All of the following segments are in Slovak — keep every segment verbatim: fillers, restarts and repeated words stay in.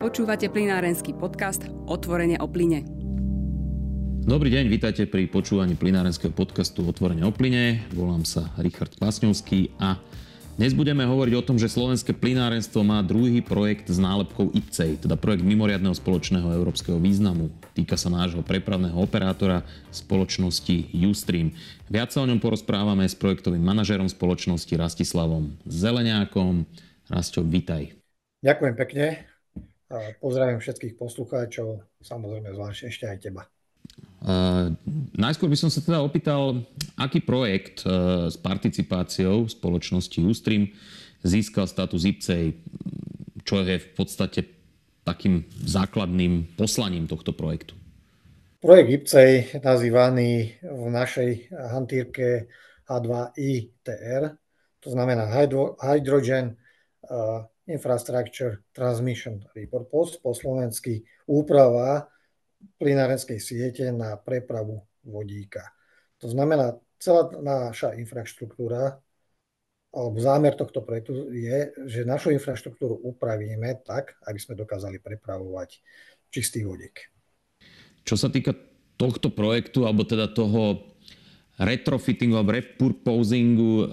Počúvate plynárenský podcast Otvorene o plyne. Dobrý deň, vítajte pri počúvaní plynárenského podcastu Otvorene o plyne. Volám sa Richard Kvasňovský a dnes budeme hovoriť o tom, že slovenské plynárenstvo má druhý projekt s nálepkou í pé cé í, teda projekt mimoriadneho spoločného európskeho významu. Týka sa nášho prepravného operátora spoločnostiUstream. Viac sa o ňom porozprávame s projektovým manažérom spoločnosti Rastislavom Zeleniakom. Rasťo, vítaj. Ďakujem pekne. Pozdravím všetkých poslucháčov, samozrejme zvlášť ešte aj teba. Uh, najskôr by som sa teda opýtal, aký projekt uh, s participáciou spoločnostiUstream získal status í pé cé í, čo je v podstate takým základným poslaním tohto projektu? Projekt í pé cé í je nazývaný v našej hantírke há dva í té er, to znamená Hydro, Hydrogen uh, Infrastructure Transmission Repurpose, po slovensky úprava plynárenskej siete na prepravu vodíka. To znamená, celá naša infraštruktúra, alebo zámer tohto projektu je, že našu infraštruktúru upravíme tak, aby sme dokázali prepravovať čistý vodík. Čo sa týka tohto projektu, alebo teda toho retrofittingu alebo repurposingu e,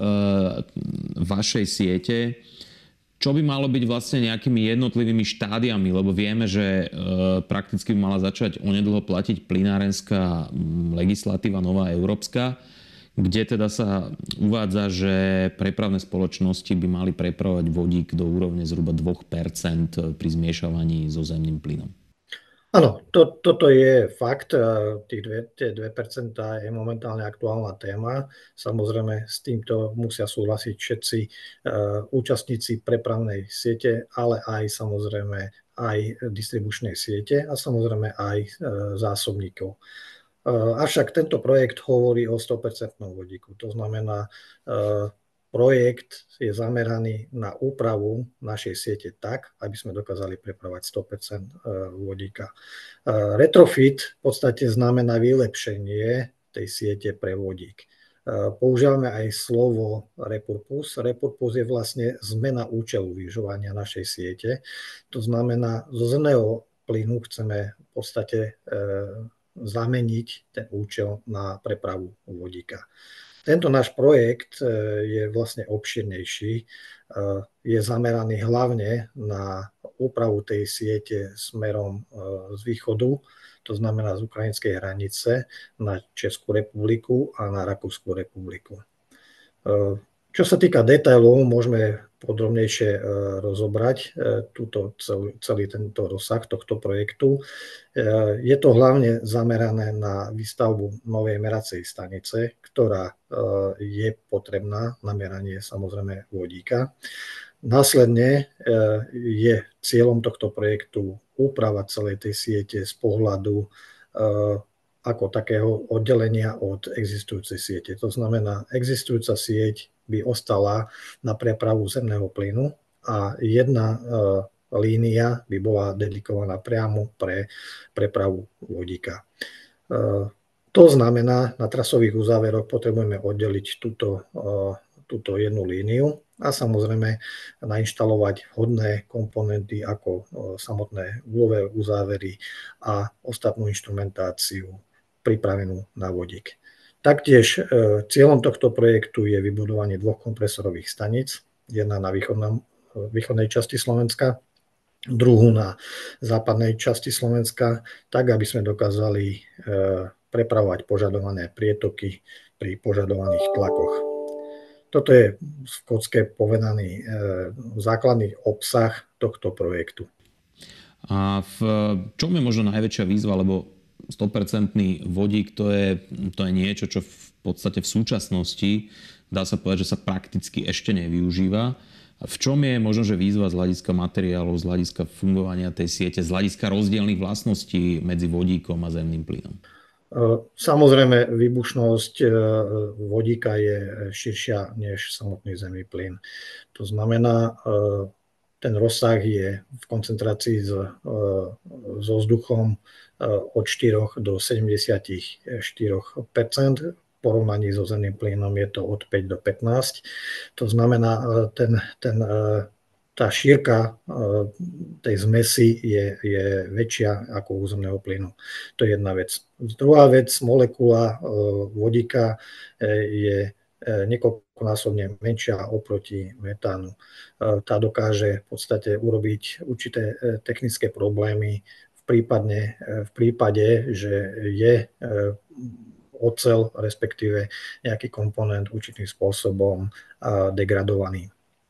vašej siete, čo by malo byť vlastne nejakými jednotlivými štádiami, lebo vieme, že e, prakticky by mala začať onedlho platiť plynárenská legislatíva nová európska, kde teda sa uvádza, že prepravné spoločnosti by mali prepravovať vodík do úrovne zhruba dva percentá pri zmiešavaní so zemným plynom. Áno, to, toto je fakt. Tých dve, tie dve percentá je momentálne aktuálna téma. Samozrejme, s týmto musia súhlasiť všetci uh, účastníci prepravnej siete, ale aj samozrejme aj distribučnej siete a samozrejme aj uh, zásobníkov. Uh, avšak tento projekt hovorí o sto percent vodíku. To znamená, uh, projekt je zameraný na úpravu našej siete tak, aby sme dokázali prepravovať sto percent vodíka. Retrofit v podstate znamená vylepšenie tej siete pre vodík. Používame aj slovo repurpose. Repurpose je vlastne zmena účelu využívania našej siete. To znamená, zo zemného plynu chceme v podstate zameniť ten účel na prepravu vodíka. Tento náš projekt je vlastne obširnejší, je zameraný hlavne na úpravu tej siete smerom z východu, to znamená z ukrajinskej hranice na Českú republiku a na Rakúsku republiku. Čo sa týka detailov, môžeme podrobnejšie rozobrať túto, celý, celý tento rozsah tohto projektu. Je to hlavne zamerané na výstavbu novej meracej stanice, ktorá je potrebná na meranie samozrejme vodíka. Následne je cieľom tohto projektu úprava celej tej siete z pohľadu ako takého oddelenia od existujúcej siete. To znamená, existujúca sieť by ostala na prepravu zemného plynu a jedna línia by bola dedikovaná priamo pre prepravu vodíka. To znamená, na trasových uzáveroch potrebujeme oddeliť túto, túto jednu líniu a samozrejme nainštalovať vhodné komponenty ako samotné úlové uzávery a ostatnú inštrumentáciu pripravenú na vodík. Taktiež cieľom tohto projektu je vybudovanie dvoch kompresorových staníc, jedna na východnom, východnej časti Slovenska, druhú na západnej časti Slovenska, tak aby sme dokázali prepravovať požadované prietoky pri požadovaných tlakoch. Toto je v kocke povedaný základný obsah tohto projektu. A v čom je možno najväčšia výzva, lebo sto percent vodík to je, to je niečo, čo v podstate v súčasnosti dá sa povedať, že sa prakticky ešte nevyužíva. V čom je možno, že výzva z hľadiska materiálov, z hľadiska fungovania tej siete, z hľadiska rozdielnych vlastností medzi vodíkom a zemným plynom? Samozrejme, výbušnosť vodíka je širšia než samotný zemný plyn. To znamená, ten rozsah je v koncentrácii so vzduchom od štyri do sedemdesiatštyri percent. V porovnaní so zemným plynom je to od päť do pätnásť. To znamená, ten, ten tá šírka tej zmesi je, je väčšia ako územného plynu. To je jedna vec. Druhá vec, molekula vodíka je niekoľkonásobne menšia oproti metánu. Tá dokáže v podstate urobiť určité technické problémy v, prípadne, v prípade, že je oceľ, respektíve nejaký komponent určitým spôsobom degradovaný.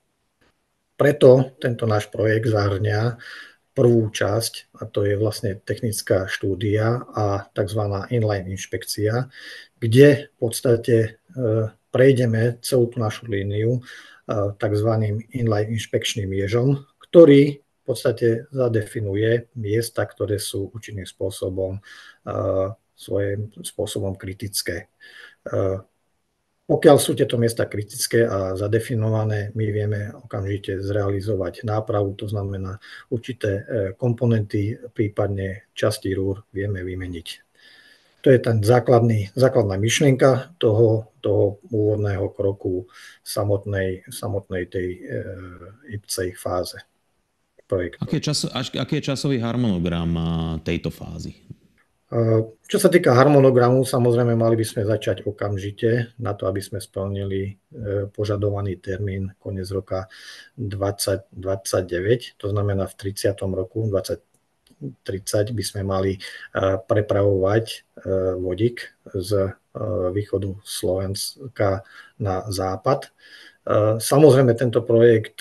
Preto tento náš projekt zahrňa prvú časť, a to je vlastne technická štúdia a tzv. Inline inšpekcia, kde v podstate prejdeme celú tú našu líniu tzv. Inline inšpekčným ježom, ktorý v podstate zadefinuje miesta, ktoré sú určitým spôsobom, svojím spôsobom kritické. Pokiaľ sú tieto miesta kritické a zadefinované, my vieme okamžite zrealizovať nápravu, to znamená určité komponenty, prípadne časti rúr vieme vymeniť. To je ten základný, základná myšlienka toho, toho úvodného kroku samotnej, samotnej tej í pé cé fáze projektu. Aký je, čas, aký je časový harmonogram tejto fázy? Čo sa týka harmonogramu, samozrejme mali by sme začať okamžite na to, aby sme splnili požadovaný termín koniec roka dvadsať dvadsaťdeväť, to znamená v tridsiatom roku dvadsať tridsať by sme mali prepravovať vodík z východu Slovenska na západ. Samozrejme tento projekt,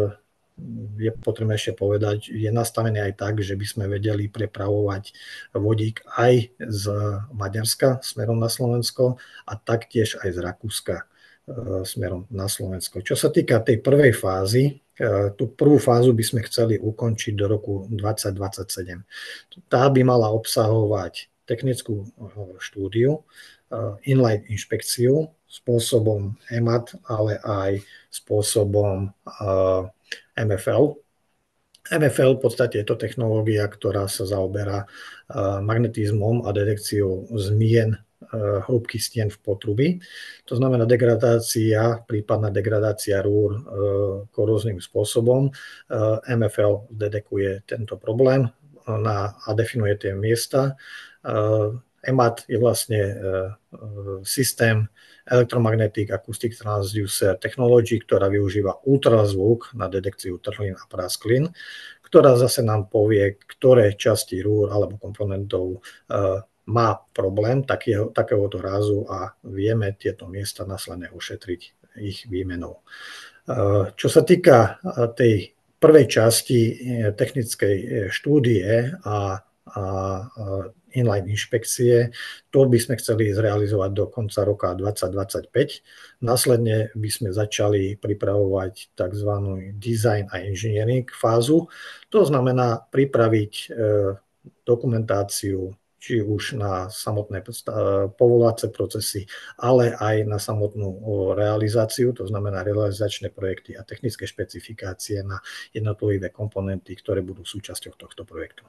je potrebné ešte povedať, je nastavený aj tak, že by sme vedeli prepravovať vodík aj z Maďarska smerom na Slovensko a taktiež aj z Rakúska smerom na Slovensko. Čo sa týka tej prvej fázy, tú prvú fázu by sme chceli ukončiť do roku dvadsať dvadsaťsedem. Tá by mala obsahovať technickú štúdiu, inline inšpekciu spôsobom é em á té, ale aj spôsobom em ef el. em ef el v podstate je to technológia, ktorá sa zaoberá magnetizmom a detekciou zmien hĺbky stien v potrubí. To znamená degradácia, prípadná degradácia rúr koróznym spôsobom. em ef el detekuje tento problém a definuje tie miesta. em á té je vlastne systém Electromagnetic Acoustic Transducer Technology, ktorá využíva ultrazvuk na detekciu trhlín a prasklín, ktorá zase nám povie, ktoré časti rúr alebo komponentov má problém takého, takéhoto rázu a vieme tieto miesta následne ošetriť ich výmenou. Čo sa týka tej prvej časti technickej štúdie a, a inline inšpekcie, to by sme chceli zrealizovať do konca roka dvadsať dvadsaťpäť. Následne by sme začali pripravovať tzv. Design a engineering fázu. To znamená pripraviť dokumentáciu či už na samotné povolovacie procesy, ale aj na samotnú realizáciu, to znamená realizačné projekty a technické špecifikácie na jednotlivé komponenty, ktoré budú súčasťou tohto projektu.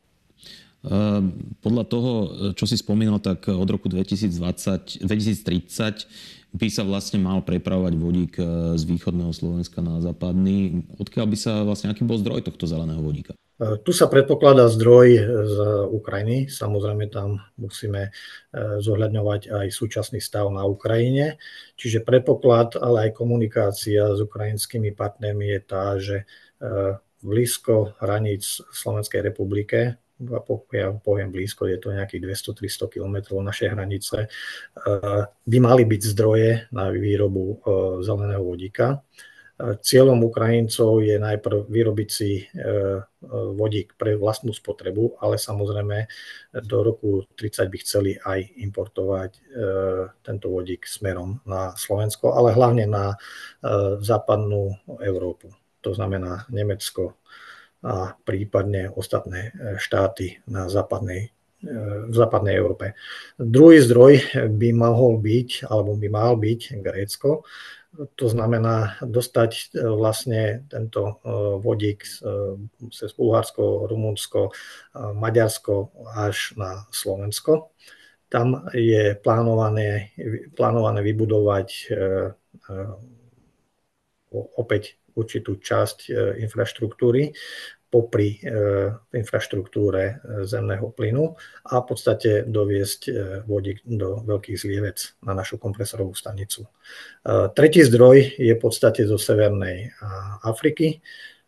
Podľa toho, čo si spomínal, tak od roku dvetisícdvadsať, dvetisíctridsať by sa vlastne mal prepravovať vodík z východného Slovenska na západný. Odkiaľ by sa vlastne, aký bol zdroj tohto zeleného vodíka? Tu sa predpokladá zdroj z Ukrajiny. Samozrejme tam musíme zohľadňovať aj súčasný stav na Ukrajine. Čiže predpoklad, ale aj komunikácia s ukrajinskými partnermi je tá, že blízko hraníc Slovenskej republike, ja poviem blízko, je to nejakých dvesto tristo kilometrov našej hranice, by mali byť zdroje na výrobu zeleného vodíka. Cieľom Ukrajincov je najprv vyrobiť si vodík pre vlastnú spotrebu, ale samozrejme do roku tridsať by chceli aj importovať tento vodík smerom na Slovensko, ale hlavne na západnú Európu, to znamená Nemecko a prípadne ostatné štáty na západnej, v západnej Európe. Druhý zdroj by mohol byť, alebo by mal byť Grécko. To znamená dostať vlastne tento vodík cez Bulharsko, Rumunsko, Maďarsko až na Slovensko. Tam je plánované, plánované vybudovať opäť určitú časť infraštruktúry popri infraštruktúre zemného plynu a v podstate doviesť vodík do veľkých zlievec na našu kompresorovú stanicu. Tretí zdroj je v podstate zo Severnej Afriky.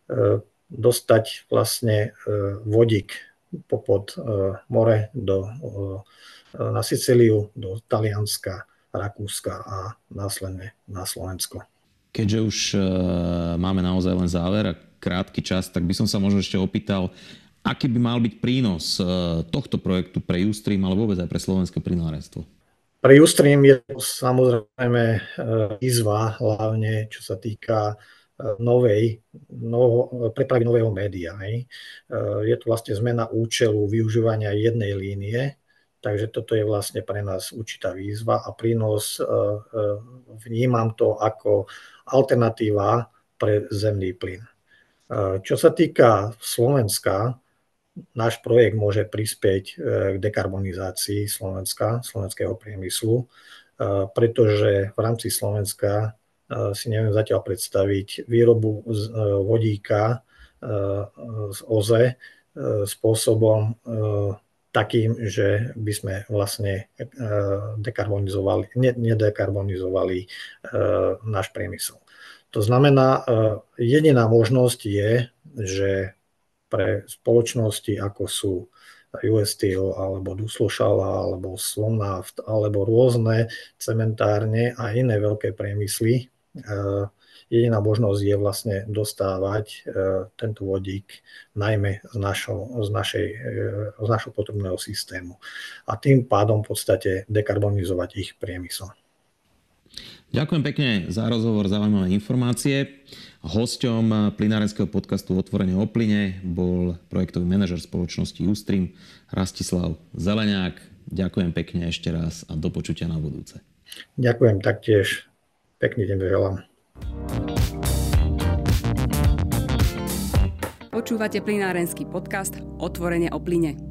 Dostať vlastne vodík popod more do, na Sicíliu, do Talianska, Rakúska a následne na Slovensko. Keďže už máme naozaj len záver a krátky čas, tak by som sa možno ešte opýtal, aký by mal byť prínos tohto projektu preUstream, ale vôbec aj pre slovenské plynárenstvo? PreUstream je to samozrejme výzva, hlavne čo sa týka novej, novo, prepravy nového média. Hej. Je to vlastne zmena účelu využívania jednej línie, takže toto je vlastne pre nás určitá výzva a prínos, vnímam to ako alternatíva pre zemný plyn. Čo sa týka Slovenska, náš projekt môže prispieť k dekarbonizácii Slovenska, slovenského priemyslu, pretože v rámci Slovenska si neviem zatiaľ predstaviť výrobu vodíka z ó zet spôsobom takým, že by sme vlastne dekarbonizovali, nedekarbonizovali náš priemysel. To znamená, jediná možnosť je, že pre spoločnosti ako sú ú es Steel alebo Duslošala alebo Slovnaft alebo rôzne cementárne a iné veľké priemysly, jediná možnosť je vlastne dostávať tento vodík najmä z, našo, z, našej, z našho potrubného systému a tým pádom v podstate dekarbonizovať ich priemysel. Ďakujem pekne za rozhovor, zaujímavé informácie. Hosťom plynárenského podcastu Otvorene o plyne bol projektový manažer spoločnostiUstream Rastislav Zeleniak. Ďakujem pekne ešte raz a do počutia na budúce. Ďakujem taktiež. Pekný deň želám. Počúvate plynárenský podcast Otvorene o plyne.